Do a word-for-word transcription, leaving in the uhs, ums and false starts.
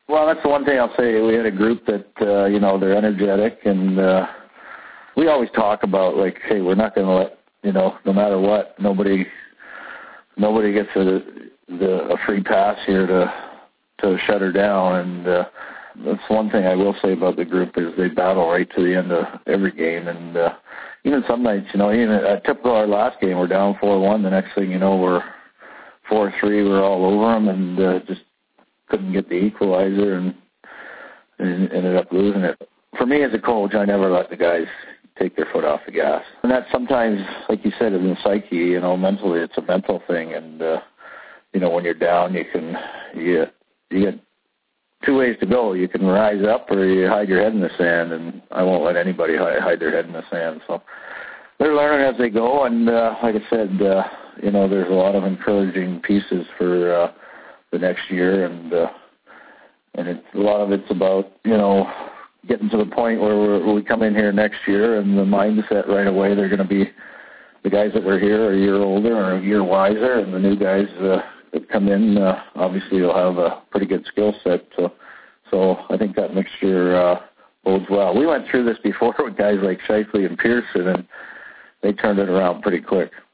Well, that's the one thing I'll say. We had a group that, uh, you know, they're energetic, and uh, we always talk about, like, hey, we're not going to let, you know, no matter what, nobody nobody gets a, the, a free pass here to to shut her down. And uh, that's one thing I will say about the group is they battle right to the end of every game. And uh, even some nights, you know, even uh, typical our last game, we're down four one. The next thing you know, we're four three. We're all over them, and uh, just couldn't get the equalizer and, and ended up losing it. For me as a coach, I never let the guys take their foot off the gas. And that sometimes, like you said, in the psyche, you know, mentally it's a mental thing. And, uh, you know, when you're down, you can, you get, you get two ways to go. You can rise up or you hide your head in the sand, and I won't let anybody hide, hide their head in the sand. So they're learning as they go. And uh, like I said, uh, you know, there's a lot of encouraging pieces for uh, the next year, and uh, and it's, a lot of it's about, you know, getting to the point where, we're, where we come in here next year and the mindset right away, they're going to be, the guys that were here are a year older or a year wiser, and the new guys uh, that come in, uh, obviously will have a pretty good skill set. So, so I think that mixture uh, bodes well. We went through this before with guys like Shifley and Pearson, and they turned it around pretty quick.